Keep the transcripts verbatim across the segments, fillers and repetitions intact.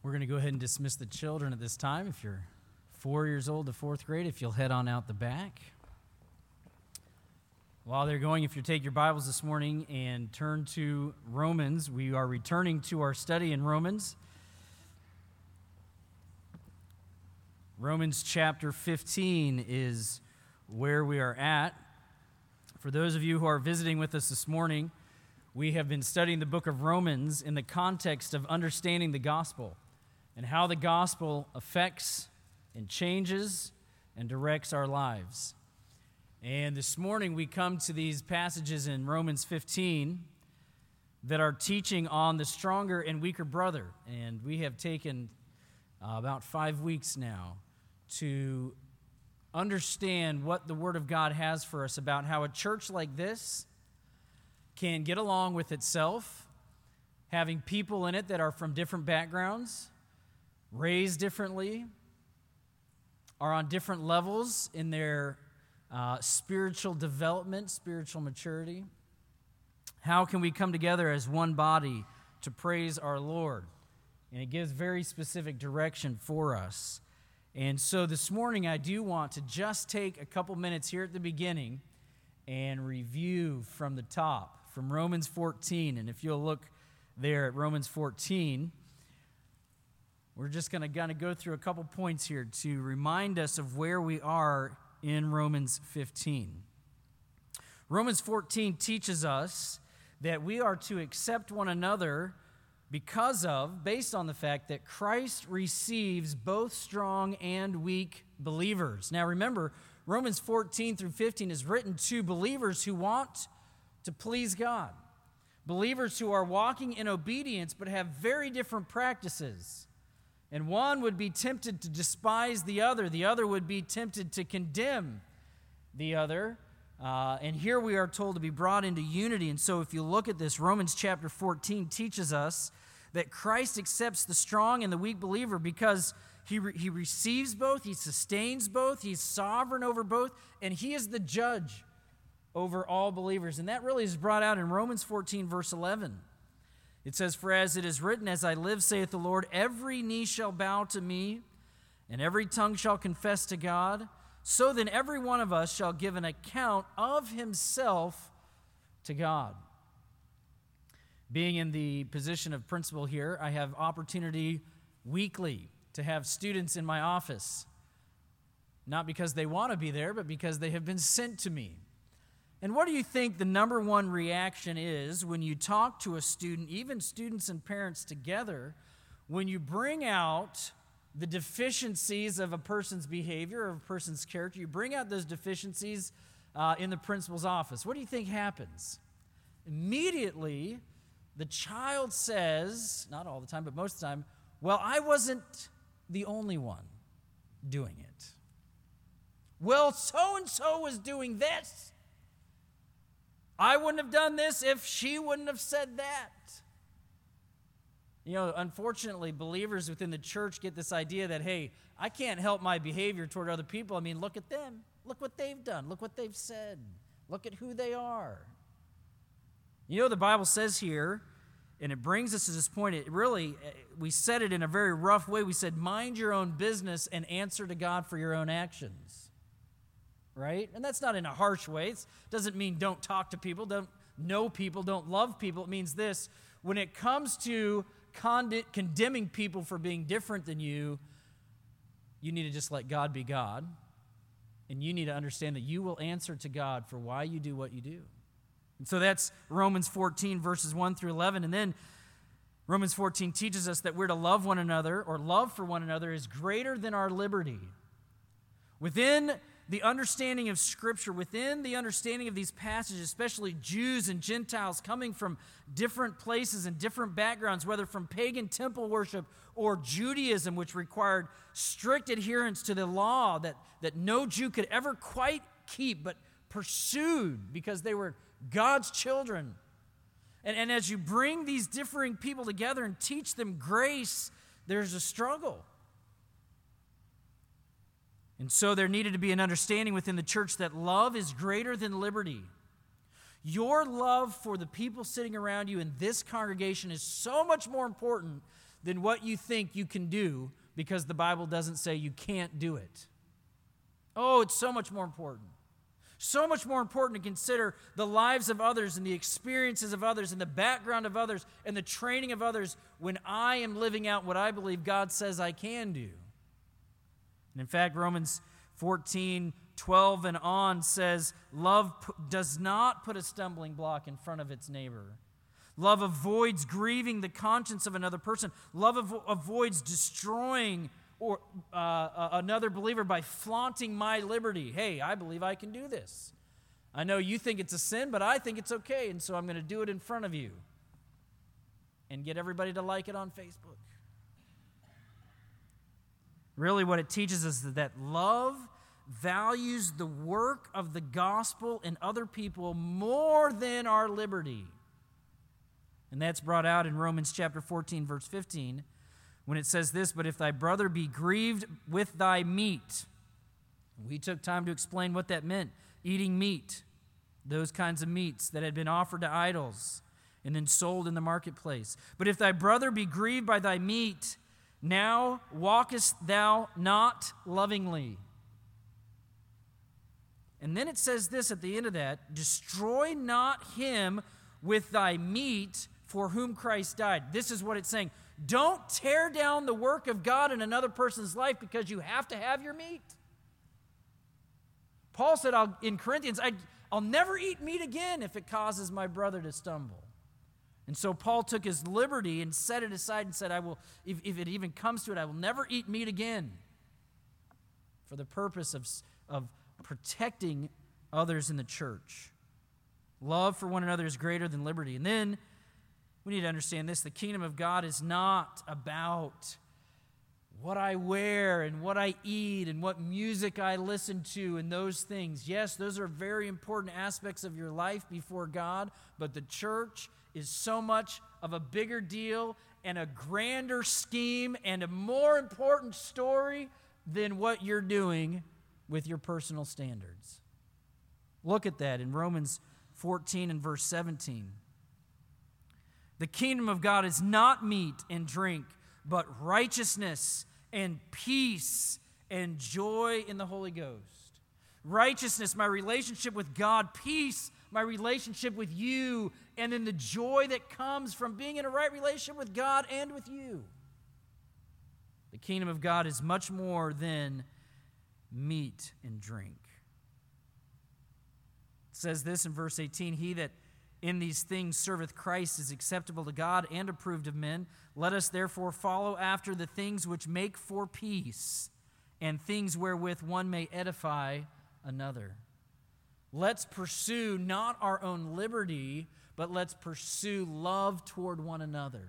We're going to go ahead and dismiss the children at this time. If you're four years old to fourth grade, if you'll head on out the back. While they're going, if you take your Bibles this morning and turn to Romans, we are returning to our study in Romans. Romans chapter fifteen is where we are at. For those of you who are visiting with us this morning, we have been studying the book of Romans in the context of understanding the gospel and how the gospel affects and changes and directs our lives. And this morning we come to these passages in Romans fifteen that are teaching on the stronger and weaker brother. And we have taken uh, about five weeks now to understand what the Word of God has for us about how a church like this can get along with itself, having people in it that are from different backgrounds, raised differently, are on different levels in their uh, spiritual development, spiritual maturity. How can we come together as one body to praise our Lord? And it gives very specific direction for us. And so this morning I do want to just take a couple minutes here at the beginning and review from the top, from Romans fourteen. And if you'll look there at Romans fourteen, we're just going to kind of go through a couple points here to remind us of where we are in Romans fifteen. Romans fourteen teaches us that we are to accept one another because of, based on the fact that Christ receives both strong and weak believers. Now remember, Romans fourteen through fifteen is written to believers who want to please God. Believers who are walking in obedience but have very different practices. And one would be tempted to despise the other. The other would be tempted to condemn the other. Uh, and here we are told to be brought into unity. And so if you look at this, Romans chapter fourteen teaches us that Christ accepts the strong and the weak believer because he, re- he receives both, he sustains both, he's sovereign over both, and he is the judge over all believers. And that really is brought out in Romans fourteen, verse eleven. It says, "For as it is written, as I live, saith the Lord, every knee shall bow to me, and every tongue shall confess to God. So then every one of us shall give an account of himself to God." Being in the position of principal here, I have opportunity weekly to have students in my office, not because they want to be there, but because they have been sent to me. And what do you think the number one reaction is when you talk to a student, even students and parents together, when you bring out the deficiencies of a person's behavior, of a person's character, you bring out those deficiencies uh, in the principal's office? What do you think happens? Immediately, the child says, not all the time, but most of the time, well, I wasn't the only one doing it. Well, so-and-so was doing this. I wouldn't have done this if she wouldn't have said that. You know, unfortunately, believers within the church get this idea that, hey, I can't help my behavior toward other people. I mean, look at them. Look what they've done. Look what they've said. Look at who they are. You know, the Bible says here, and it brings us to this point, it really, we said it in a very rough way. We said, mind your own business and answer to God for your own actions. Right? And that's not in a harsh way. It doesn't mean don't talk to people, don't know people, don't love people. It means this: when it comes to condi- condemning people for being different than you, you need to just let God be God. And you need to understand that you will answer to God for why you do what you do. And so that's Romans fourteen, verses one through eleven. And then Romans fourteen teaches us that we're to love one another, or love for one another is greater than our liberty. Within the understanding of Scripture, within the understanding of these passages, especially Jews and Gentiles coming from different places and different backgrounds, whether from pagan temple worship or Judaism, which required strict adherence to the law that, that no Jew could ever quite keep, but pursued because they were God's children. And, and as you bring these differing people together and teach them grace, there's a struggle. And so there needed to be an understanding within the church that love is greater than liberty. Your love for the people sitting around you in this congregation is so much more important than what you think you can do because the Bible doesn't say you can't do it. Oh, it's so much more important. So much more important to consider the lives of others and the experiences of others and the background of others and the training of others when I am living out what I believe God says I can do. And in fact, Romans fourteen, twelve and on says, love p- does not put a stumbling block in front of its neighbor. Love avoids grieving the conscience of another person. Love avo- avoids destroying or uh, uh, another believer by flaunting my liberty. Hey, I believe I can do this. I know you think it's a sin, but I think it's okay, and so I'm going to do it in front of you and get everybody to like it on Facebook. Really, what it teaches us is that love values the work of the gospel in other people more than our liberty. And that's brought out in Romans chapter fourteen, verse fifteen, when it says this, but if thy brother be grieved with thy meat. We took time to explain what that meant. Eating meat, those kinds of meats that had been offered to idols and then sold in the marketplace. But if thy brother be grieved by thy meat, now walkest thou not lovingly. And then it says this at the end of that, destroy not him with thy meat for whom Christ died. This is what it's saying. Don't tear down the work of God in another person's life because you have to have your meat. Paul said I'll, in Corinthians, I, I'll never eat meat again if it causes my brother to stumble. And so Paul took his liberty and set it aside and said, I will, if, if it even comes to it, I will never eat meat again for the purpose of, of protecting others in the church. Love for one another is greater than liberty. And then we need to understand this. The kingdom of God is not about what I wear and what I eat and what music I listen to and those things. Yes, those are very important aspects of your life before God, but the church is so much of a bigger deal and a grander scheme and a more important story than what you're doing with your personal standards. Look at that in Romans fourteen and verse seventeen. The kingdom of God is not meat and drink, but righteousness and peace and joy in the Holy Ghost. Righteousness, my relationship with God. Peace, my relationship with you. And then the joy that comes from being in a right relationship with God and with you. The kingdom of God is much more than meat and drink. It says this in verse eighteen, he that in these things serveth Christ is acceptable to God and approved of men. Let us therefore follow after the things which make for peace and things wherewith one may edify another. Let's pursue not our own liberty, but let's pursue love toward one another.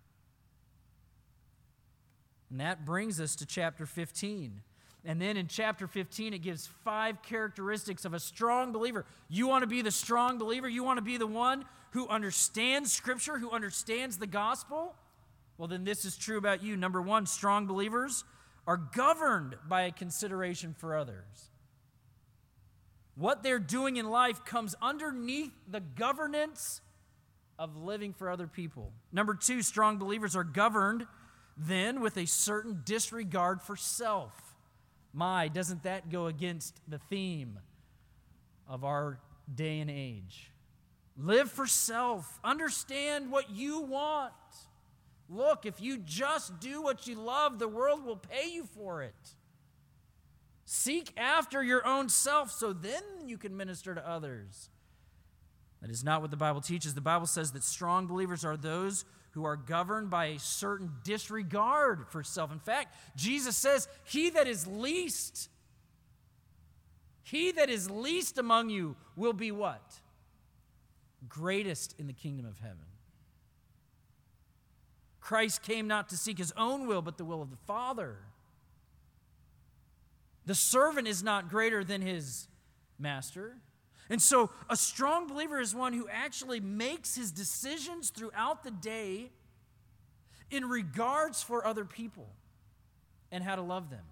And that brings us to chapter fifteen. And then in chapter fifteen, it gives five characteristics of a strong believer. You want to be the strong believer? You want to be the one who understands Scripture, who understands the gospel? Well, then this is true about you. Number one, strong believers are governed by a consideration for others. What they're doing in life comes underneath the governance of living for other people. Number two, strong believers are governed then with a certain disregard for self. My, doesn't that go against the theme of our day and age? Live for self. Understand what you want. Look, if you just do what you love, the world will pay you for it. Seek after your own self so then you can minister to others. That is not what the Bible teaches. The Bible says that strong believers are those who are governed by a certain disregard for self. In fact, Jesus says, he that is least, he that is least among you will be what? Greatest in the kingdom of heaven. Christ came not to seek his own will, but the will of the Father. The servant is not greater than his master. And so a strong believer is one who actually makes his decisions throughout the day in regards for other people and how to love them.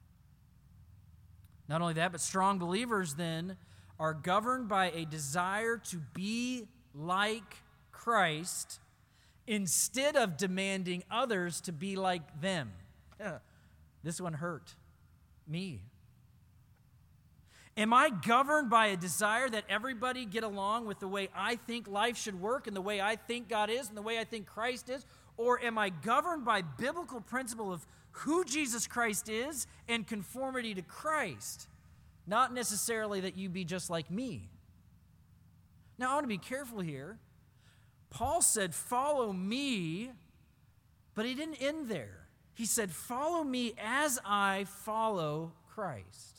Not only that, but strong believers then are governed by a desire to be like Christ instead of demanding others to be like them. Yeah, this one hurt me. Am I governed by a desire that everybody get along with the way I think life should work and the way I think God is and the way I think Christ is? Or am I governed by biblical principle of who Jesus Christ is and conformity to Christ? Not necessarily that you be just like me. Now, I want to be careful here. Paul said, follow me, but he didn't end there. He said, follow me as I follow Christ.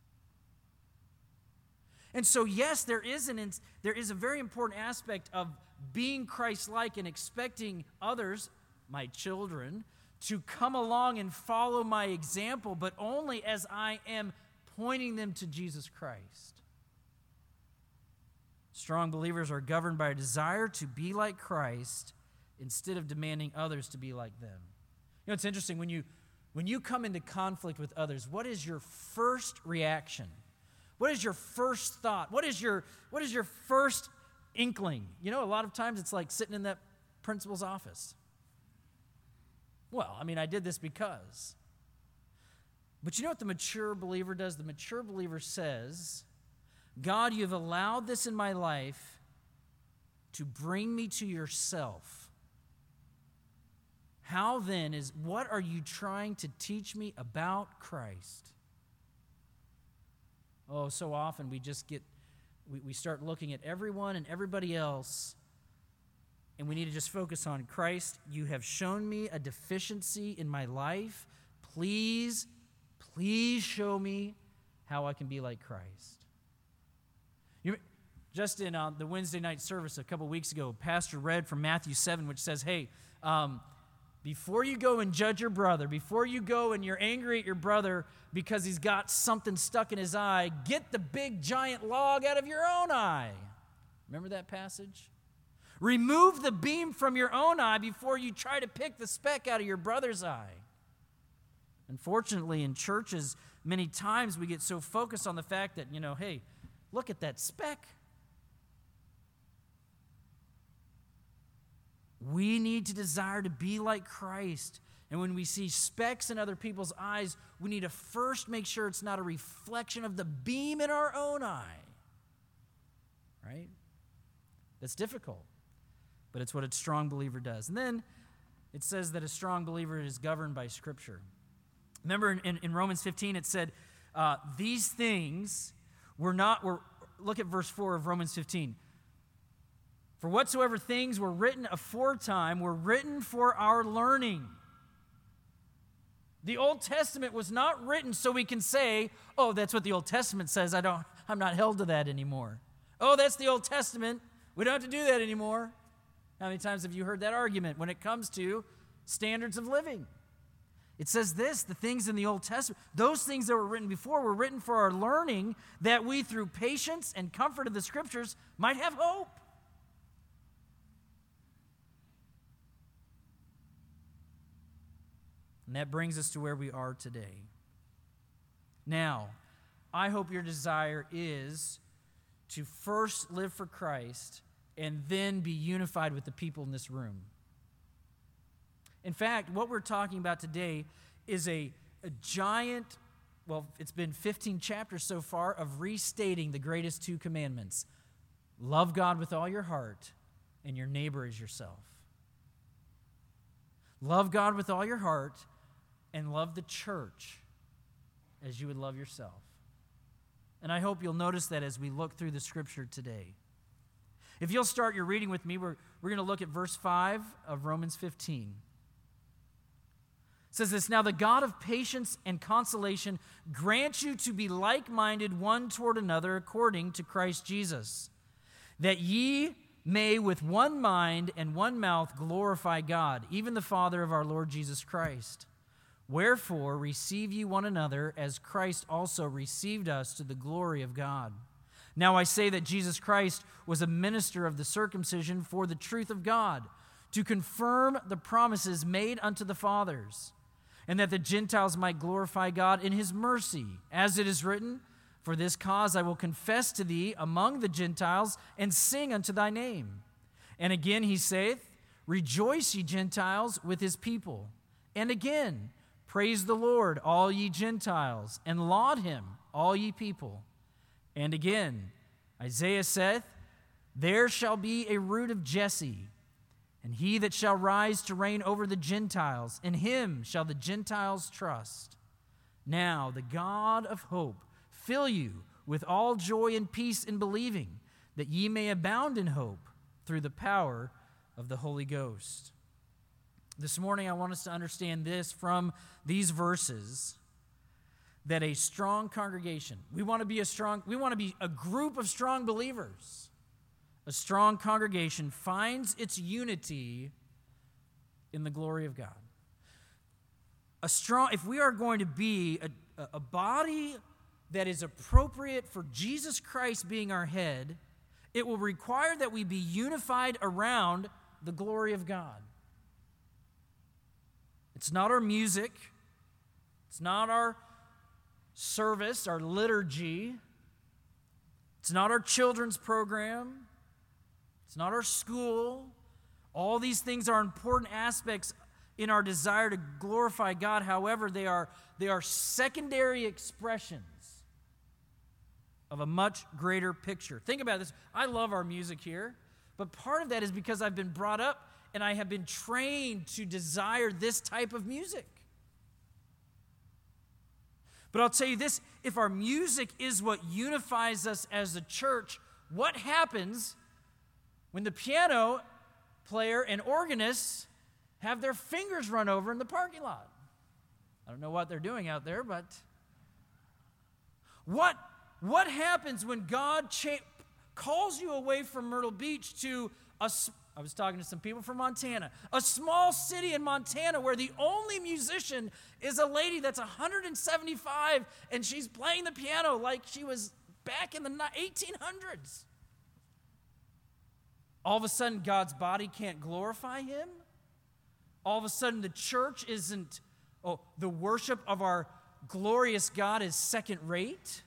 And so, yes, there is, an, there is a very important aspect of being Christ-like and expecting others, my children, to come along and follow my example, but only as I am pointing them to Jesus Christ. Strong believers are governed by a desire to be like Christ instead of demanding others to be like them. You know, it's interesting, when you, when you come into conflict with others, what is your first reaction? What is your first thought? What is your, what is your first inkling? You know, a lot of times it's like sitting in that principal's office. Well, I mean, I did this because. But you know what the mature believer does? The mature believer says, God, you've allowed this in my life to bring me to yourself. How then is, what are you trying to teach me about Christ? Oh, so often we just get, we, we start looking at everyone and everybody else, and we need to just focus on Christ. You have shown me a deficiency in my life. Please, please show me how I can be like Christ. You, just in uh, the Wednesday night service a couple weeks ago, Pastor read from Matthew seven, which says, hey, um, before you go and judge your brother, before you go and you're angry at your brother because he's got something stuck in his eye, get the big giant log out of your own eye. Remember that passage? Remove the beam from your own eye before you try to pick the speck out of your brother's eye. Unfortunately, in churches, many times we get so focused on the fact that, you know, hey, look at that speck. We need to desire to be like Christ. And when we see specks in other people's eyes, we need to first make sure it's not a reflection of the beam in our own eye. Right? That's difficult, but it's what a strong believer does. And then it says that a strong believer is governed by Scripture. Remember in, in, in Romans fifteen, it said, uh, these things were not, were, look at verse four of Romans fifteen. For whatsoever things were written aforetime were written for our learning. The Old Testament was not written so we can say, oh, that's what the Old Testament says. I don't, I'm not held to that anymore. Oh, that's the Old Testament. We don't have to do that anymore. How many times have you heard that argument when it comes to standards of living? It says this, the things in the Old Testament, those things that were written before were written for our learning, that we through patience and comfort of the Scriptures might have hope. And that brings us to where we are today. Now, I hope your desire is to first live for Christ and then be unified with the people in this room. In fact, what we're talking about today is a, a giant, well, it's been fifteen chapters so far of restating the greatest two commandments. Love God with all your heart and your neighbor as yourself. Love God with all your heart and love the church as you would love yourself. And I hope you'll notice that as we look through the Scripture today. If you'll start your reading with me, we're, we're going to look at verse five of Romans fifteen. It says this, now the God of patience and consolation grant you to be like-minded one toward another according to Christ Jesus, that ye may with one mind and one mouth glorify God, even the Father of our Lord Jesus Christ. Wherefore receive ye one another, as Christ also received us to the glory of God. Now I say that Jesus Christ was a minister of the circumcision for the truth of God, to confirm the promises made unto the fathers, and that the Gentiles might glorify God in his mercy. As it is written, for this cause I will confess to thee among the Gentiles, and sing unto thy name. And again he saith, Rejoice, ye Gentiles, with his people. And again, praise the Lord, all ye Gentiles, and laud him, all ye people. And again, Isaiah saith, there shall be a root of Jesse, and he that shall rise to reign over the Gentiles, in him shall the Gentiles trust. Now the God of hope fill you with all joy and peace in believing, that ye may abound in hope through the power of the Holy Ghost. This morning I want us to understand this from these verses, that a strong congregation, we want to be a strong, we want to be a group of strong believers. A strong congregation finds its unity in the glory of God. A strong, if we are going to be a, a body that is appropriate for Jesus Christ being our head, it will require that we be unified around the glory of God. It's not our music. It's not our service, our liturgy. It's not our children's program. It's not our school. All these things are important aspects in our desire to glorify God. However, they are, they are secondary expressions of a much greater picture. Think about this. I love our music here, but part of that is because I've been brought up and I have been trained to desire this type of music. But I'll tell you this, if our music is what unifies us as a church, what happens when the piano player and organist have their fingers run over in the parking lot? I don't know what they're doing out there, but what, what happens when God cha- calls you away from Myrtle Beach to a, I was talking to some people from Montana, a small city in Montana where the only musician is a lady that's one hundred seventy-five and she's playing the piano like she was back in the eighteen hundreds. All of a sudden, God's body can't glorify him. All of a sudden, the church isn't, oh, the worship of our glorious God is second rate.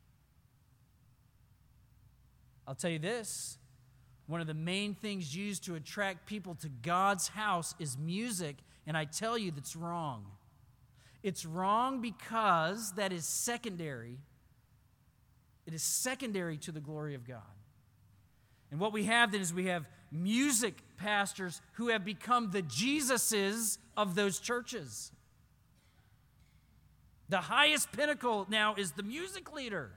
I'll tell you this, one of the main things used to attract people to God's house is music, and I tell you that's wrong. It's wrong because that is secondary. It is secondary to the glory of God. And what we have then is we have music pastors who have become the Jesuses of those churches. The highest pinnacle now is the music leader.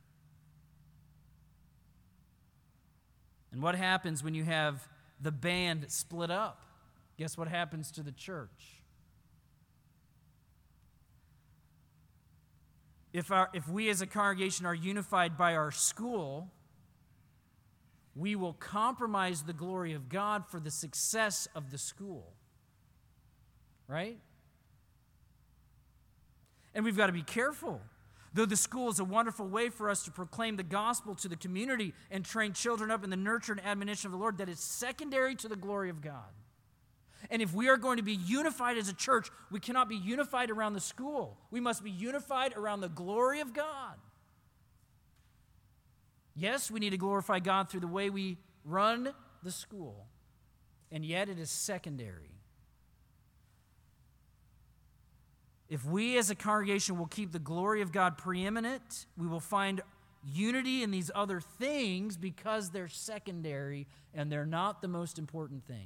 And what happens when you have the band split up? Guess what happens to the church? If, our, if we as a congregation are unified by our school, we will compromise the glory of God for the success of the school. Right? And we've got to be careful. Though the school is a wonderful way for us to proclaim the gospel to the community and train children up in the nurture and admonition of the Lord, that is secondary to the glory of God. And if we are going to be unified as a church, we cannot be unified around the school. We must be unified around the glory of God. Yes, we need to glorify God through the way we run the school, and yet it is secondary. If we as a congregation will keep the glory of God preeminent, we will find unity in these other things because they're secondary and they're not the most important thing.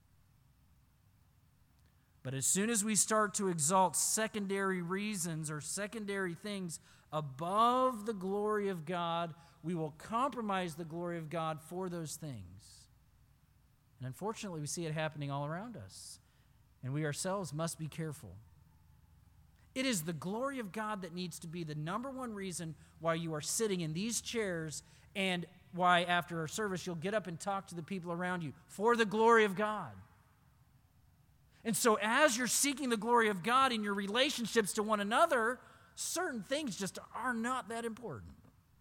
But as soon as we start to exalt secondary reasons or secondary things above the glory of God, we will compromise the glory of God for those things. And unfortunately, we see it happening all around us. And we ourselves must be careful. It is the glory of God that needs to be the number one reason why you are sitting in these chairs and why after our service you'll get up and talk to the people around you, for the glory of God. And so as you're seeking the glory of God in your relationships to one another, certain things just are not that important.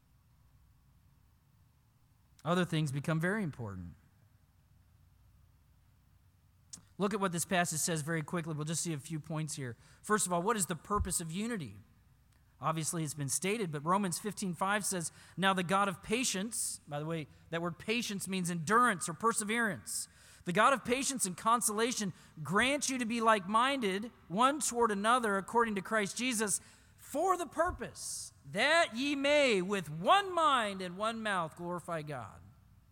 Other things become very important. Look at what this passage says very quickly. We'll just see a few points here. First of all, what is the purpose of unity? Obviously, it's been stated, but Romans fifteen five says, now the God of patience, by the way, that word patience means endurance or perseverance. The The God of patience and consolation grant you to be like-minded, one toward another, according to Christ Jesus, for the purpose that ye may with one mind and one mouth glorify God.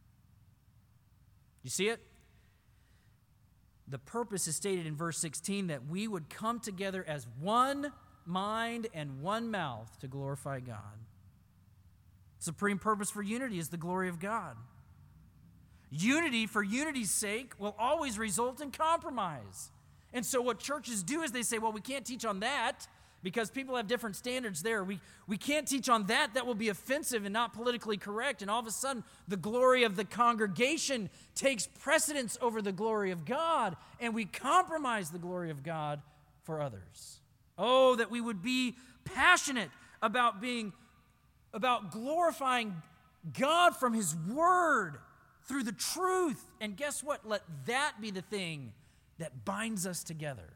You see it? The purpose is stated in verse sixteen, that we would come together as one mind and one mouth to glorify God. Supreme purpose for unity is the glory of God. Unity for unity's sake will always result in compromise. And so what churches do is they say, well, we can't teach on that because people have different standards there. We, we can't teach on that. That will be offensive and not politically correct. And all of a sudden, the glory of the congregation takes precedence over the glory of God, and we compromise the glory of God for others. Oh, that we would be passionate about being, about glorifying God from His Word through the truth. And guess what? Let that be the thing that binds us together.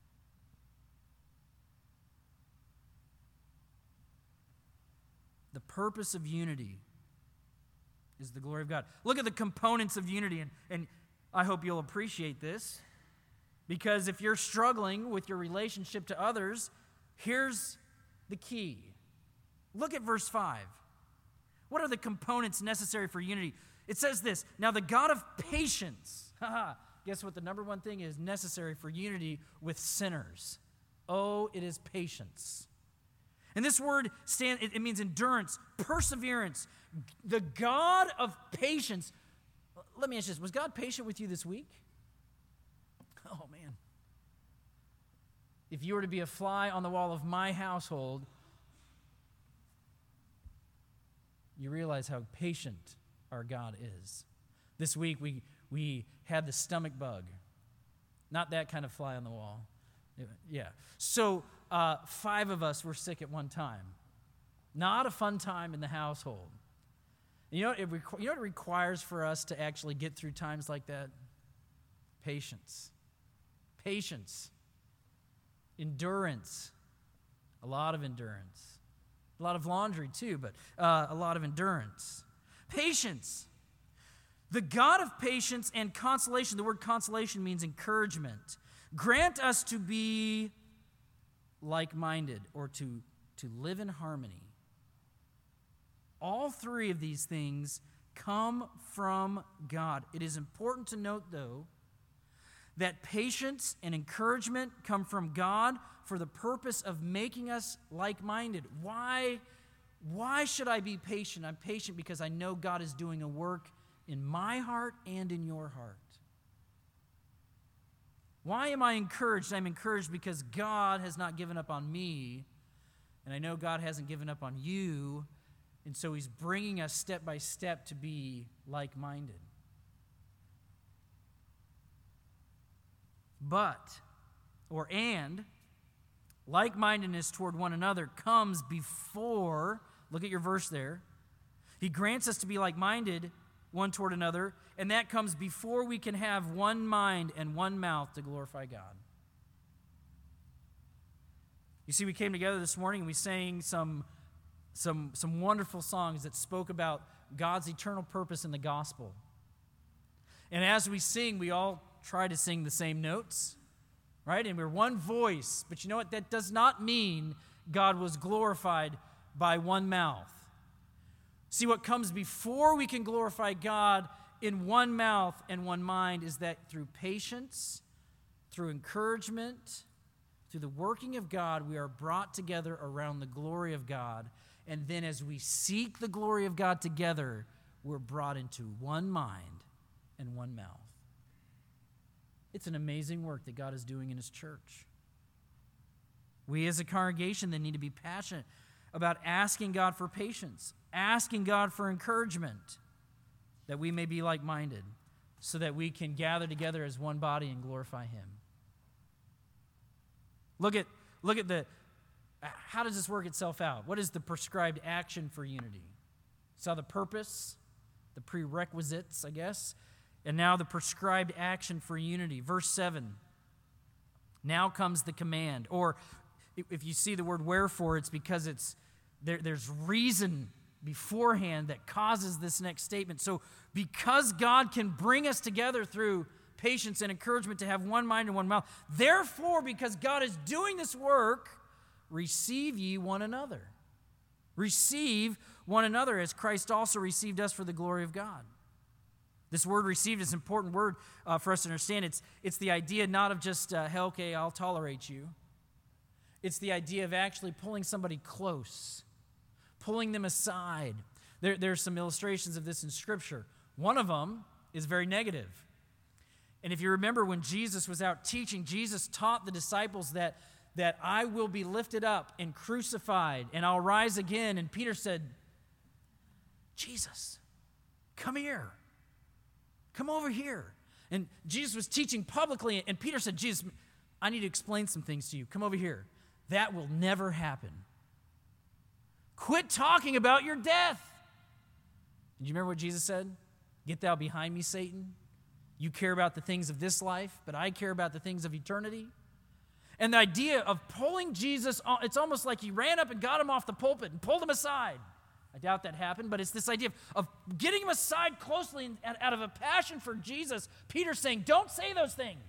The purpose of unity is the glory of God. Look at the components of unity, and, and I hope you'll appreciate this, because if you're struggling with your relationship to others, here's the key. Look at verse five. What are the components necessary for unity? It says this, now the God of patience, guess what the number one thing is necessary for unity with sinners? Oh, it is patience. And this word, stand, it, it means endurance, perseverance. The God of patience. Let me ask you this, was God patient with you this week? Oh, man. If you were to be a fly on the wall of my household, you realize how patient our God is. This week we we had the stomach bug. Not that kind of fly on the wall. Yeah. So uh, five of us were sick at one time. Not a fun time in the household. You know, what it requ- you know what it requires for us to actually get through times like that? Patience. Patience. Endurance. A lot of endurance. A lot of laundry too, but uh, a lot of endurance. Patience. The God of patience and consolation, the word consolation means encouragement. Grant us to be like-minded, or to, to live in harmony. All three of these things come from God. It is important to note, though, that patience and encouragement come from God for the purpose of making us like-minded. Why? Why should I be patient? I'm patient because I know God is doing a work in my heart and in your heart. Why am I encouraged? I'm encouraged because God has not given up on me, and I know God hasn't given up on you, and so He's bringing us step by step to be like-minded. But, or and, like-mindedness toward one another comes before, look at your verse there. He grants us to be like-minded one toward another, and that comes before we can have one mind and one mouth to glorify God. You see, we came together this morning and we sang some, some, some wonderful songs that spoke about God's eternal purpose in the gospel. And as we sing, we all try to sing the same notes, right? And we're one voice, but you know what? That does not mean God was glorified by one mouth. See, what comes before we can glorify God in one mouth and one mind is that through patience, through encouragement, through the working of God, we are brought together around the glory of God. And then as we seek the glory of God together, we're brought into one mind and one mouth. It's an amazing work that God is doing in His church. We as a congregation then need to be passionate about asking God for patience, asking God for encouragement, that we may be like-minded, so that we can gather together as one body and glorify Him. Look at, look at the, how does this work itself out? What is the prescribed action for unity? Saw the purpose, the prerequisites, I guess, and now the prescribed action for unity. Verse seven, now comes the command, or if you see the word wherefore, it's because it's there, there's reason beforehand that causes this next statement. So because God can bring us together through patience and encouragement to have one mind and one mouth. Therefore, because God is doing this work, receive ye one another. Receive one another as Christ also received us for the glory of God. This word received is an important word uh, for us to understand. It's, it's the idea not of just, uh, hey, okay, I'll tolerate you. It's the idea of actually pulling somebody close, pulling them aside. There, there's some illustrations of this in Scripture. One of them is very negative. And if you remember when Jesus was out teaching, Jesus taught the disciples that, that I will be lifted up and crucified, and I'll rise again. And Peter said, Jesus, come here. Come over here. And Jesus was teaching publicly, and Peter said, Jesus, I need to explain some things to you. Come over here. That will never happen. Quit talking about your death. Do you remember what Jesus said? Get thou behind me, Satan. You care about the things of this life, but I care about the things of eternity. And the idea of pulling Jesus, it's almost like he ran up and got him off the pulpit and pulled him aside. I doubt that happened, but it's this idea of, of getting him aside closely and, out of a passion for Jesus. Peter's saying, don't say those things.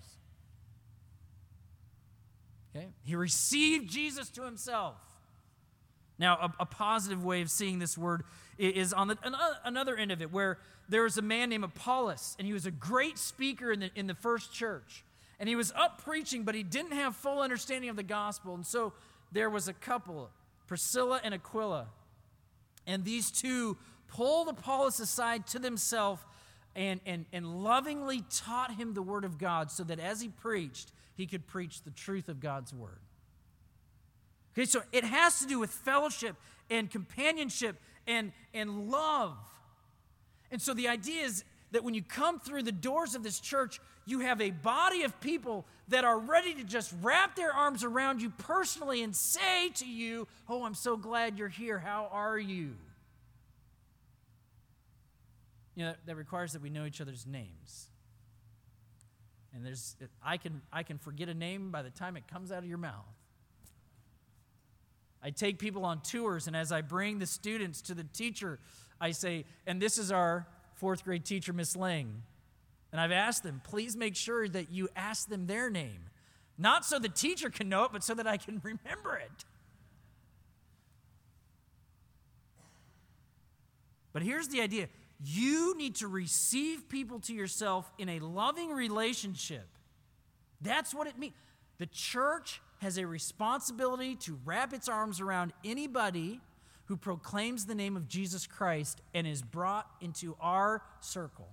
Okay? He received Jesus to himself. Now, a, a positive way of seeing this word is on the, another end of it, where there was a man named Apollos, and he was a great speaker in the, in the first church. And he was up preaching, but he didn't have full understanding of the gospel. And so there was a couple, Priscilla and Aquila. And these two pulled Apollos aside to themselves and, and, and lovingly taught him the word of God so that as he preached, he could preach the truth of God's word. Okay, so it has to do with fellowship and companionship and, and love. And so the idea is that when you come through the doors of this church, you have a body of people that are ready to just wrap their arms around you personally and say to you, oh, I'm so glad you're here. How are you? You know, that requires that we know each other's names. And there's, I can, I can forget a name by the time it comes out of your mouth. I take people on tours, and as I bring the students to the teacher, I say, and this is our fourth grade teacher, Miss Lang. And I've asked them, please make sure that you ask them their name. Not so the teacher can know it, but so that I can remember it. But here's the idea. You need to receive people to yourself in a loving relationship. That's what it means. The church has a responsibility to wrap its arms around anybody who proclaims the name of Jesus Christ and is brought into our circle.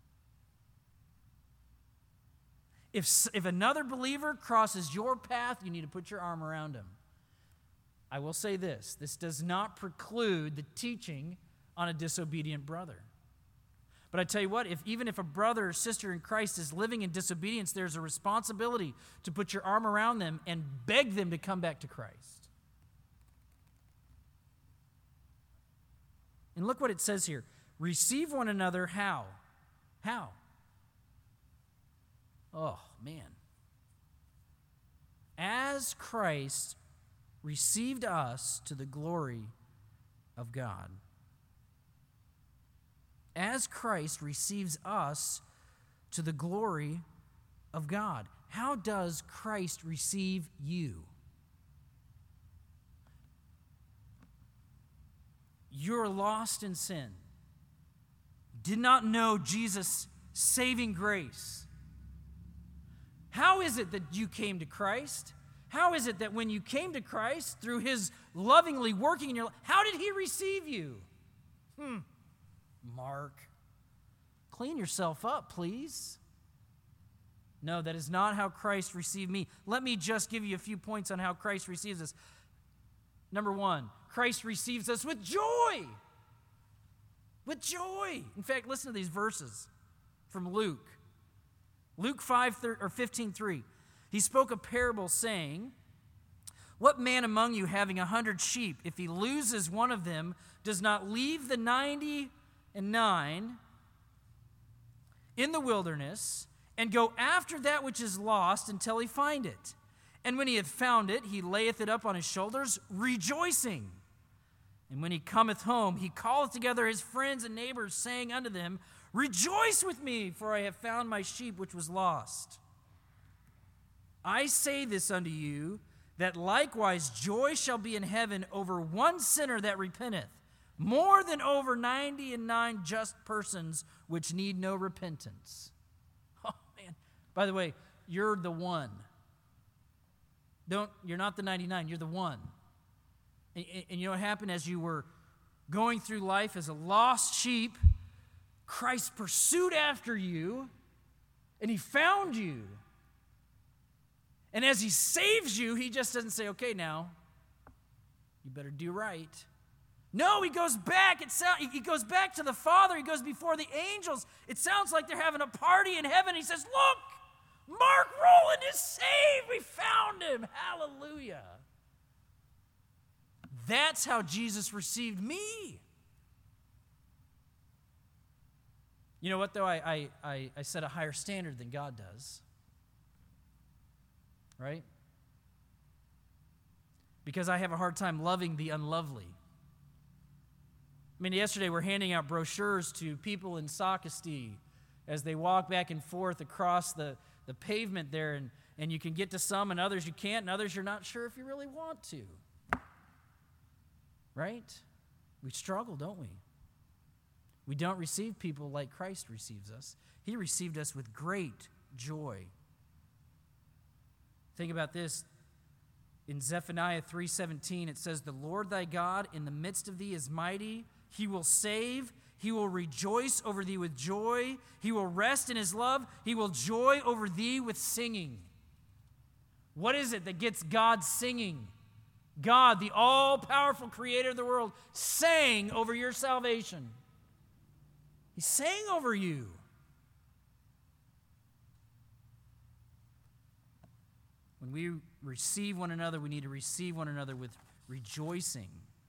If, if another believer crosses your path, you need to put your arm around him. I will say this, this does not preclude the teaching on a disobedient brother. But I tell you what, if even if a brother or sister in Christ is living in disobedience, there's a responsibility to put your arm around them and beg them to come back to Christ. And look what it says here. Receive one another how? How? Oh, man. As Christ received us to the glory of God. As Christ receives us to the glory of God. How does Christ receive you? You're lost in sin. Did not know Jesus' saving grace. How is it that you came to Christ? How is it that when you came to Christ through his lovingly working in your life, how did he receive you? Hmm. Mark, clean yourself up, please. No, that is not how Christ received me. Let me just give you a few points on how Christ receives us. Number one, Christ receives us with joy. With joy. In fact, listen to these verses from Luke. Luke five or fifteen three. He spoke a parable saying, what man among you having a hundred sheep, if he loses one of them, does not leave the ninety and nine in the wilderness and go after that which is lost until he find it? And when he hath found it, he layeth it up on his shoulders, rejoicing. And when he cometh home, he calleth together his friends and neighbors, saying unto them, Rejoice with me, for I have found my sheep which was lost. I say this unto you, that likewise joy shall be in heaven over one sinner that repenteth, more than over ninety and nine just persons which need no repentance. Oh, man. By the way, you're the one. Don't, you're not the ninety-nine, you're the one. And, and you know what happened as you were going through life as a lost sheep? Christ pursued after you, and he found you. And as he saves you, he just doesn't say, okay, now, you better do right. No, he goes back. It sound, he goes back to the Father. He goes before the angels. It sounds like they're having a party in heaven. He says, look, Mark Rowland is saved. We found him. Hallelujah. That's how Jesus received me. You know what, though? I, I, I, I set a higher standard than God does. Right? Because I have a hard time loving the unlovely. I mean, yesterday we're handing out brochures to people in Socastee as they walk back and forth across the, the pavement there, and, and you can get to some and others you can't, and others you're not sure if you really want to. Right? We struggle, don't we? We don't receive people like Christ receives us. He received us with great joy. Think about this. In Zephaniah three seventeen, it says, the Lord thy God in the midst of thee is mighty. He will save. He will rejoice over thee with joy. He will rest in his love. He will joy over thee with singing. What is it that gets God singing? God, the all-powerful creator of the world, sang over your salvation. He sang over you. When we receive one another, we need to receive one another with rejoicing.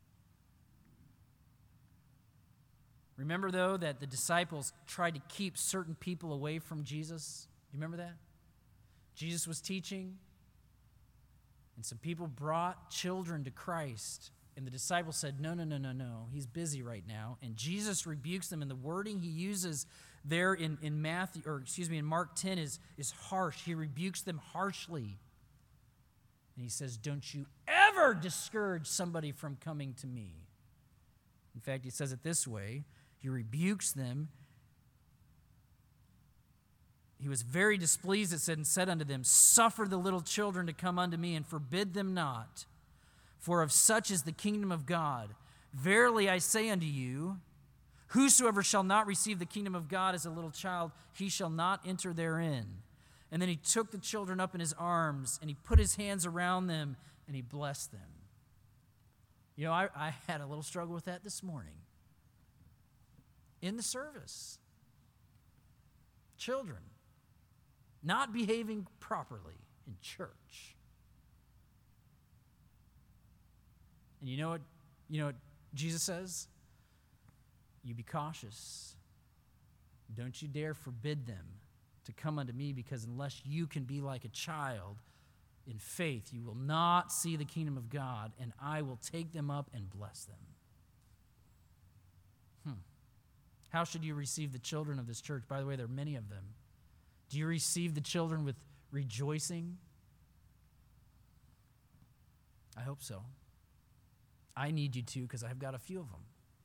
Remember, though, that the disciples tried to keep certain people away from Jesus? Do you remember that? Jesus was teaching, and some people brought children to Christ, and the disciples said, no, no, no, no, no, he's busy right now. And Jesus rebukes them, and the wording he uses there in, in Matthew, or excuse me, in Mark ten is, is harsh. He rebukes them harshly. And he says, don't you ever discourage somebody from coming to me. In fact, he says it this way. He rebukes them. He was very displeased, it said, and said unto them, suffer the little children to come unto me, and forbid them not. For of such is the kingdom of God. Verily I say unto you, whosoever shall not receive the kingdom of God as a little child, he shall not enter therein. And then he took the children up in his arms, and he put his hands around them, and he blessed them. You know, I, I had a little struggle with that this morning. In the service. Children not behaving properly in church. And you know what, you know what Jesus says? You be cautious. Don't you dare forbid them to come unto me, because unless you can be like a child in faith, you will not see the kingdom of God, and I will take them up and bless them. Hmm. How should you receive the children of this church? By the way, there are many of them. Do you receive the children with rejoicing? I hope so. I need you to, because I've got a few of them.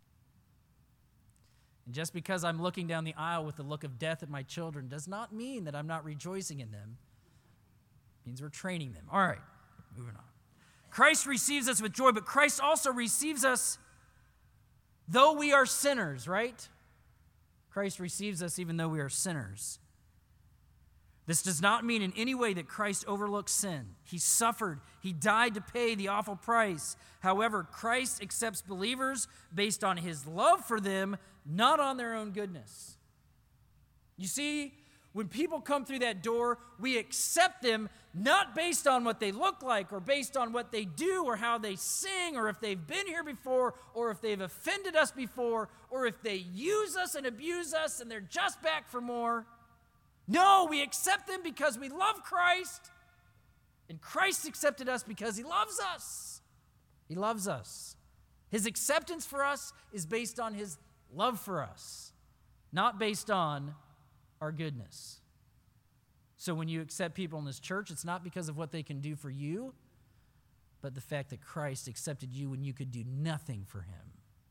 And just because I'm looking down the aisle with the look of death at my children does not mean that I'm not rejoicing in them. It means we're training them. All right, moving on. Christ receives us with joy, but Christ also receives us though we are sinners, right? Christ receives us even though we are sinners. This does not mean in any way that Christ overlooks sin. He suffered. He died to pay the awful price. However, Christ accepts believers based on his love for them, not on their own goodness. You see, when people come through that door, we accept them not based on what they look like or based on what they do or how they sing or if they've been here before or if they've offended us before or if they use us and abuse us and they're just back for more. No, we accept them because we love Christ, and Christ accepted us because he loves us. He loves us. His acceptance for us is based on his love for us. not based on our goodness. So when you accept people in this church, it's not because of what they can do for you, but the fact that Christ accepted you when you could do nothing for him.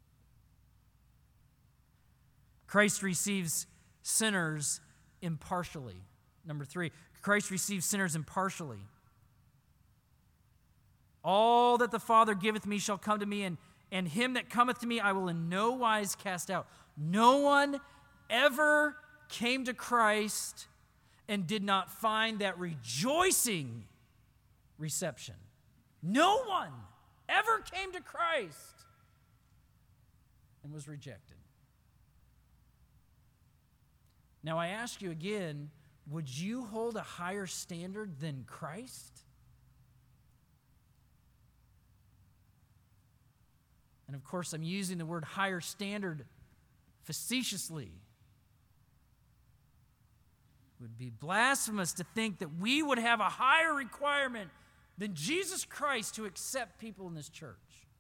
Christ receives sinners impartially. Number three, Christ receives sinners impartially. All that the Father giveth me shall come to me, and, and him that cometh to me I will in no wise cast out. No one ever came to Christ and did not find that rejoicing reception. No one ever came to Christ and was rejected. Now I ask you again, would you hold a higher standard than Christ? And of course, I'm using the word higher standard facetiously. It would be blasphemous to think that we would have a higher requirement than Jesus Christ to accept people in this church.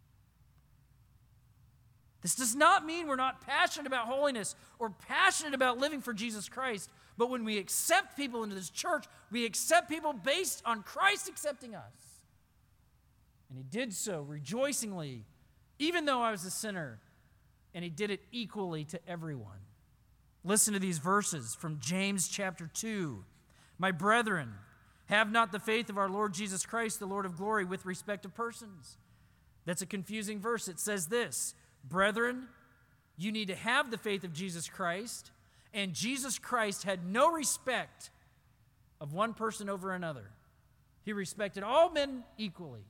This does not mean we're not passionate about holiness or passionate about living for Jesus Christ, but when we accept people into this church, we accept people based on Christ accepting us. And he did so rejoicingly, even though I was a sinner, and he did it equally to everyone. Listen to these verses from James chapter two. My brethren, have not the faith of our Lord Jesus Christ, the Lord of glory, with respect to persons. That's a confusing verse. It says this, brethren, you need to have the faith of Jesus Christ, and Jesus Christ had no respect of one person over another. He respected all men equally.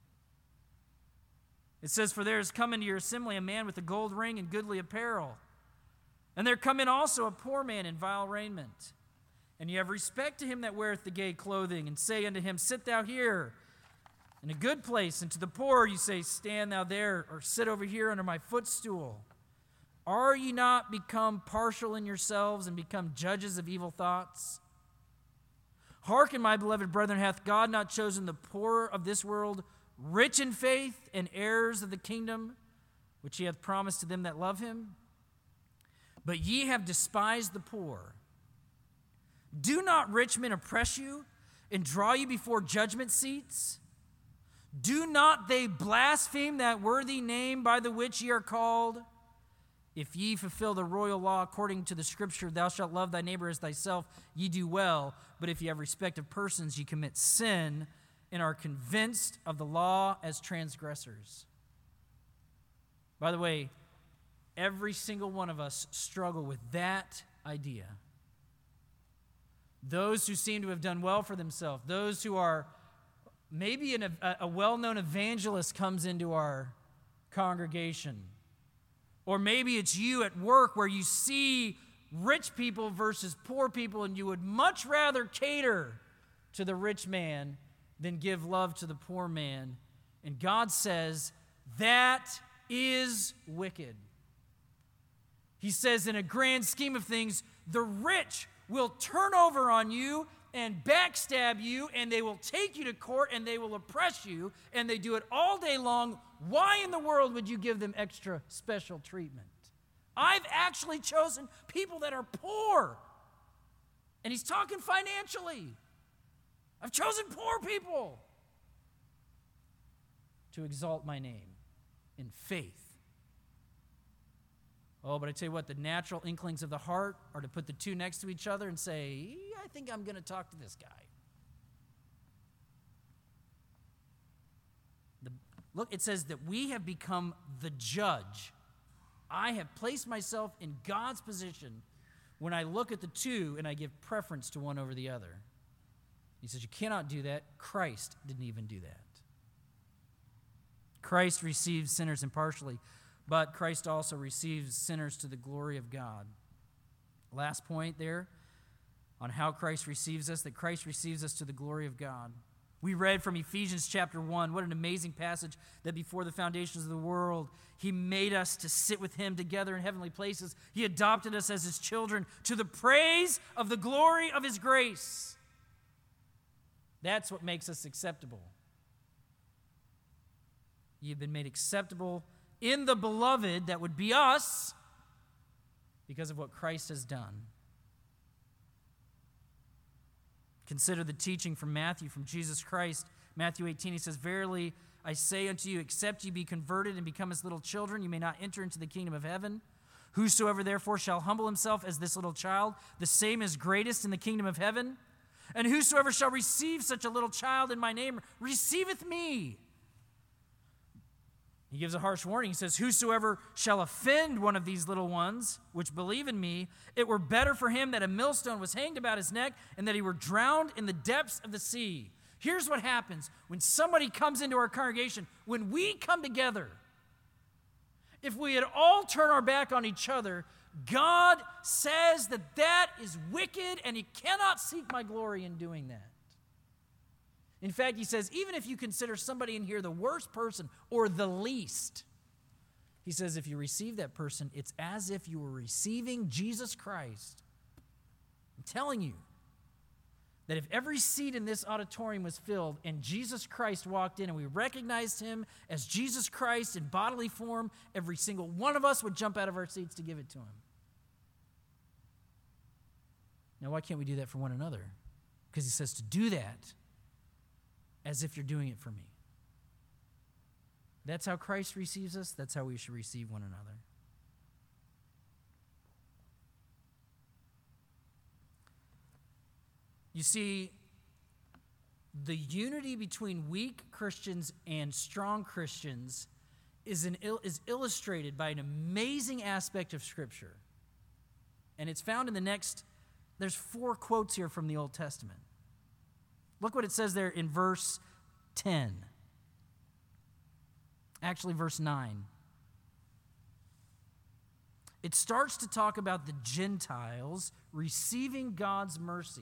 It says, for there is come into your assembly a man with a gold ring and goodly apparel, and there come in also a poor man in vile raiment. And you have respect to him that weareth the gay clothing, and say unto him, sit thou here in a good place, and to the poor you say, stand thou there, or sit over here under my footstool. Are ye not become partial in yourselves, and become judges of evil thoughts? Hearken, my beloved brethren, hath God not chosen the poor of this world, rich in faith, and heirs of the kingdom, which he hath promised to them that love him? But ye have despised the poor. Do not rich men oppress you, and draw you before judgment seats? Do not they blaspheme that worthy name by the which ye are called? If ye fulfill the royal law according to the scripture, thou shalt love thy neighbor as thyself, ye do well. But if ye have respect of persons, ye commit sin, and are convinced of the law as transgressors. By the way, every single one of us struggle with that idea. Those who seem to have done well for themselves, those who are, maybe an, a, a well-known evangelist comes into our congregation. Or maybe it's you at work where you see rich people versus poor people, and you would much rather cater to the rich man than give love to the poor man. And God says, that is wicked. He says, in a grand scheme of things, the rich will turn over on you and backstab you, and they will take you to court, and they will oppress you, and they do it all day long. Why in the world would you give them extra special treatment? I've actually chosen people that are poor. And he's talking financially. I've chosen poor people to exalt my name in faith. Oh, but I tell you what, the natural inklings of the heart are to put the two next to each other and say, I think I'm going to talk to this guy. The, look, it says that we have become the judge. I have placed myself in God's position when I look at the two and I give preference to one over the other. He says, you cannot do that. Christ didn't even do that. Christ receives sinners impartially, but Christ also receives sinners to the glory of God. Last point there on how Christ receives us, that Christ receives us to the glory of God. We read from Ephesians chapter one, what an amazing passage, that before the foundations of the world, he made us to sit with him together in heavenly places. He adopted us as his children to the praise of the glory of his grace. That's what makes us acceptable. You've been made acceptable in the beloved, that would be us, because of what Christ has done. Consider the teaching from Matthew, from Jesus Christ. Matthew eighteen, he says, "Verily I say unto you, except ye be converted and become as little children, you may not enter into the kingdom of heaven. Whosoever therefore shall humble himself as this little child, the same is greatest in the kingdom of heaven. And whosoever shall receive such a little child in my name receiveth me." He gives a harsh warning. He says, "Whosoever shall offend one of these little ones, which believe in me, it were better for him that a millstone was hanged about his neck and that he were drowned in the depths of the sea." Here's what happens when somebody comes into our congregation. When we come together, if we had all turn our back on each other, God says that that is wicked and he cannot seek my glory in doing that. In fact, he says, even if you consider somebody in here the worst person or the least, he says if you receive that person, it's as if you were receiving Jesus Christ. I'm telling you that if every seat in this auditorium was filled and Jesus Christ walked in and we recognized him as Jesus Christ in bodily form, every single one of us would jump out of our seats to give it to him. Now, why can't we do that for one another? Because he says to do that as if you're doing it for me. That's how Christ receives us. That's how we should receive one another. You see, the unity between weak Christians and strong Christians is, an, is illustrated by an amazing aspect of Scripture. And it's found in the next, there's four quotes here from the Old Testament. Look what it says there in verse ten. Actually, verse nine. It starts to talk about the Gentiles receiving God's mercy.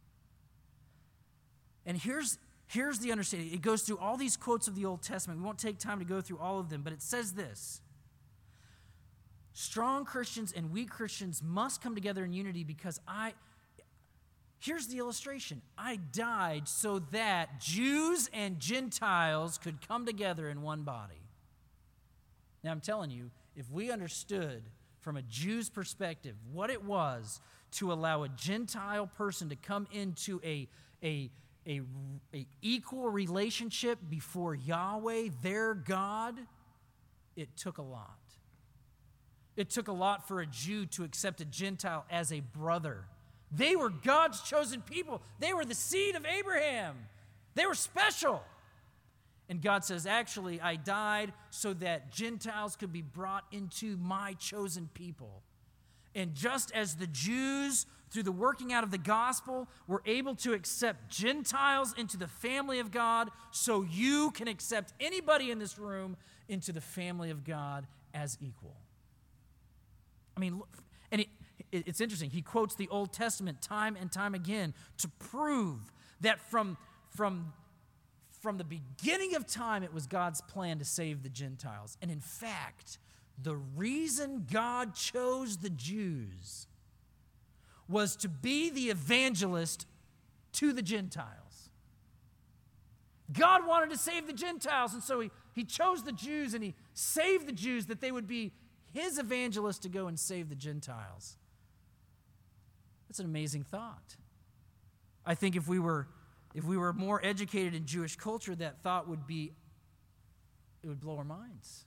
And here's, here's the understanding. It goes through all these quotes of the Old Testament. We won't take time to go through all of them, but it says this: strong Christians and weak Christians must come together in unity because I... Here's the illustration. I died so that Jews and Gentiles could come together in one body. Now, I'm telling you, if we understood from a Jew's perspective what it was to allow a Gentile person to come into a, a, a, a equal relationship before Yahweh, their God, it took a lot. It took a lot for a Jew to accept a Gentile as a brother. They were God's chosen people. They were the seed of Abraham. They were special. And God says, actually, I died so that Gentiles could be brought into my chosen people. And just as the Jews, through the working out of the gospel, were able to accept Gentiles into the family of God, so you can accept anybody in this room into the family of God as equal. I mean, look, and it, it's interesting. He quotes the Old Testament time and time again to prove that from, from, from the beginning of time, it was God's plan to save the Gentiles. And in fact, the reason God chose the Jews was to be the evangelist to the Gentiles. God wanted to save the Gentiles, and so he, he chose the Jews and he saved the Jews that they would be his evangelists to go and save the Gentiles. That's an amazing thought. I think if we were if we were more educated in Jewish culture, that thought would be, it would blow our minds.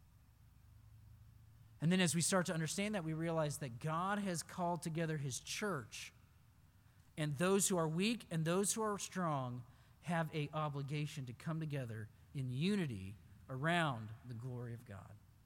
And then as we start to understand that, we realize that God has called together his church, and those who are weak and those who are strong have an obligation to come together in unity around the glory of God.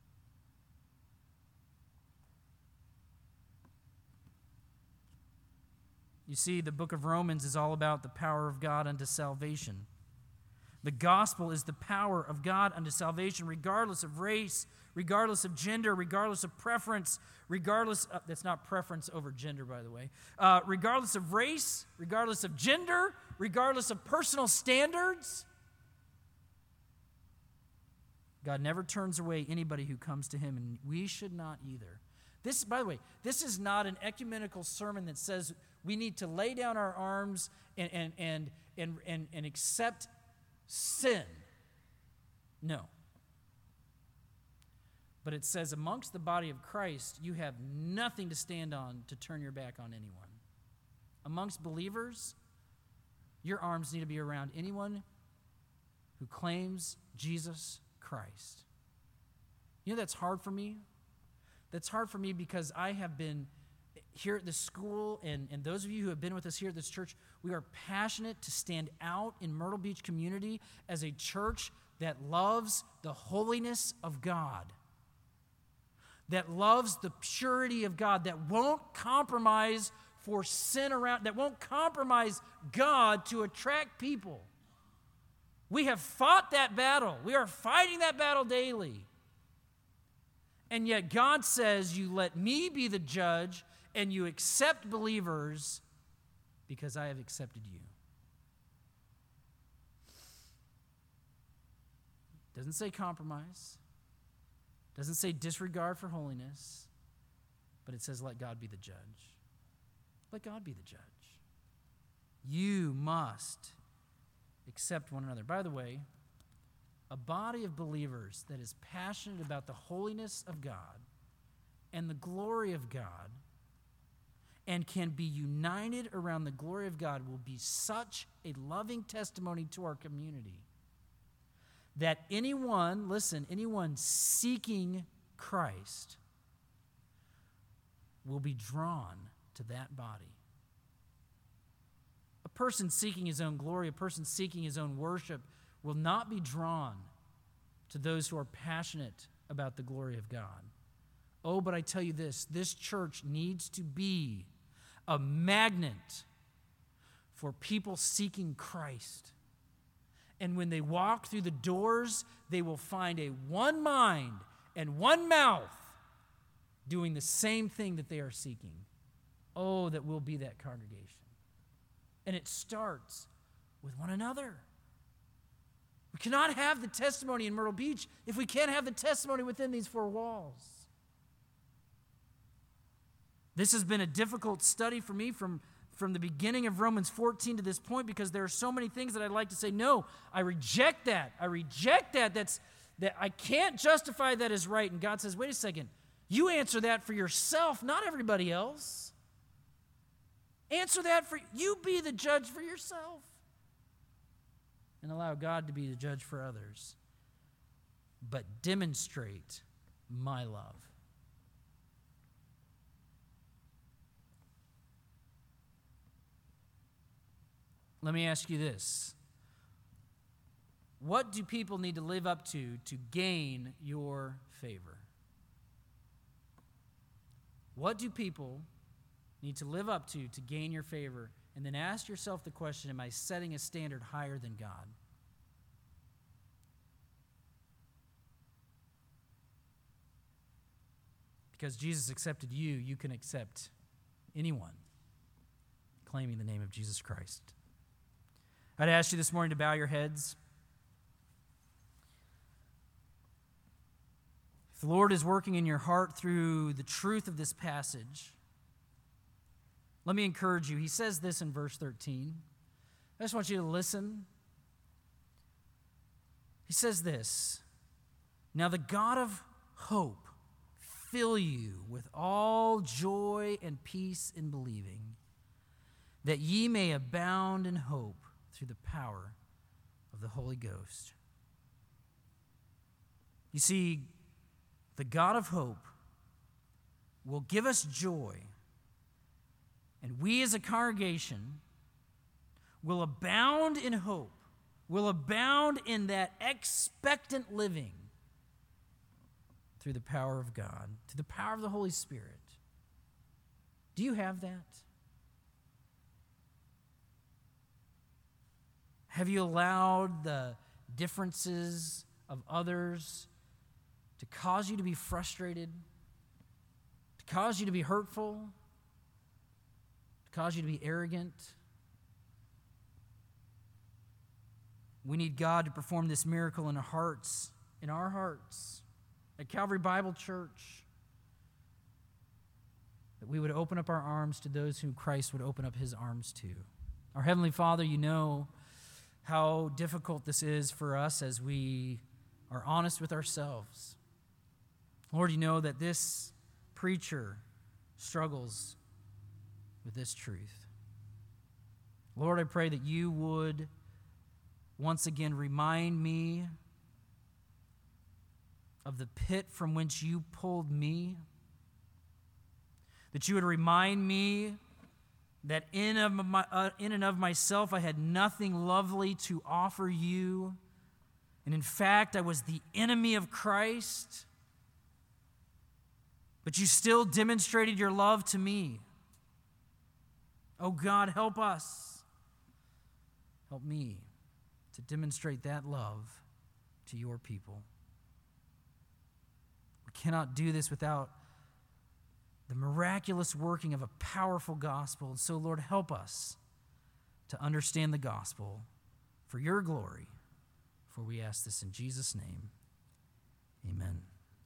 You see, the book of Romans is all about the power of God unto salvation. The gospel is the power of God unto salvation, regardless of race, regardless of gender, regardless of preference, regardless of, that's not preference over gender, by the way, uh, regardless of race, regardless of gender, regardless of personal standards. God never turns away anybody who comes to him, and we should not either. This, by the way, this is not an ecumenical sermon that says we need to lay down our arms and, and, and, and, and, and accept sin. No. But it says amongst the body of Christ, you have nothing to stand on to turn your back on anyone. Amongst believers, your arms need to be around anyone who claims Jesus Christ. You know that's hard for me? That's hard for me because I have been here at this school, and, and those of you who have been with us here at this church, we are passionate to stand out in Myrtle Beach community as a church that loves the holiness of God, that loves the purity of God, that won't compromise for sin around, that won't compromise God to attract people. We have fought that battle. We are fighting that battle daily. And yet God says, you let me be the judge and you accept believers because I have accepted you. Doesn't say compromise. Doesn't say disregard for holiness. But it says let God be the judge. Let God be the judge. You must accept one another. By the way, a body of believers that is passionate about the holiness of God and the glory of God and can be united around the glory of God will be such a loving testimony to our community that anyone, listen, anyone seeking Christ will be drawn to that body. A person seeking his own glory, a person seeking his own worship will not be drawn to those who are passionate about the glory of God. Oh, but I tell you this, this church needs to be a magnet for people seeking Christ. And when they walk through the doors, they will find a one mind and one mouth doing the same thing that they are seeking. Oh, that we'll be that congregation. And it starts with one another. We cannot have the testimony in Myrtle Beach if we can't have the testimony within these four walls. This has been a difficult study for me from, from the beginning of Romans fourteen to this point because there are so many things that I'd like to say, no, I reject that. I reject that. That's, that I can't justify that as right. And God says, wait a second. You answer that for yourself, not everybody else. Answer that for you. Be the judge for yourself. And allow God to be the judge for others. But demonstrate my love. Let me ask you this. What do people need to live up to to gain your favor? What do people need to live up to to gain your favor? And then ask yourself the question, am I setting a standard higher than God? Because Jesus accepted you, you can accept anyone claiming the name of Jesus Christ. I'd ask you this morning to bow your heads. If the Lord is working in your heart through the truth of this passage, let me encourage you. He says this in verse thirteen. I just want you to listen. He says this, now the God of hope fill you with all joy and peace in believing, that ye may abound in hope through the power of the Holy Ghost. You see, the God of hope will give us joy, and we as a congregation will abound in hope, will abound in that expectant living through the power of God, through the power of the Holy Spirit. Do you have that? Have you allowed the differences of others to cause you to be frustrated, to cause you to be hurtful, to cause you to be arrogant? We need God to perform this miracle in our hearts, in our hearts, at Calvary Bible Church, that we would open up our arms to those whom Christ would open up his arms to. Our Heavenly Father, you know how difficult this is for us as we are honest with ourselves. Lord, you know that this preacher struggles with this truth. Lord, I pray that you would once again remind me of the pit from which you pulled me, that you would remind me that in, of my, uh, in and of myself I had nothing lovely to offer you, and in fact I was the enemy of Christ, but you still demonstrated your love to me. Oh God, help us. Help me to demonstrate that love to your people. We cannot do this without the miraculous working of a powerful gospel. And so, Lord, help us to understand the gospel for your glory. For we ask this in Jesus' name. Amen.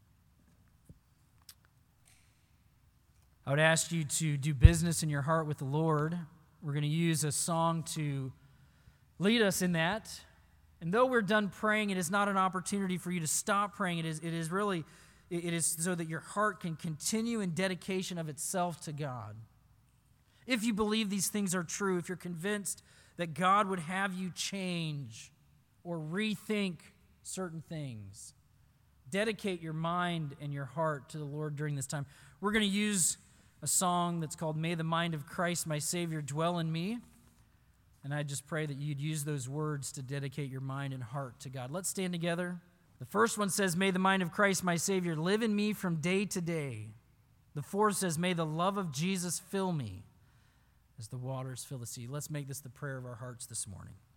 I would ask you to do business in your heart with the Lord. We're going to use a song to lead us in that. And though we're done praying, it is not an opportunity for you to stop praying. It is, it is really, it is so that your heart can continue in dedication of itself to God. If you believe these things are true, if you're convinced that God would have you change or rethink certain things, dedicate your mind and your heart to the Lord during this time. We're going to use a song that's called May the Mind of Christ, My Savior, Dwell in Me. And I just pray that you'd use those words to dedicate your mind and heart to God. Let's stand together. The first one says, May the mind of Christ, my Savior, live in me from day to day. The fourth says, May the love of Jesus fill me as the waters fill the sea. Let's make this the prayer of our hearts this morning.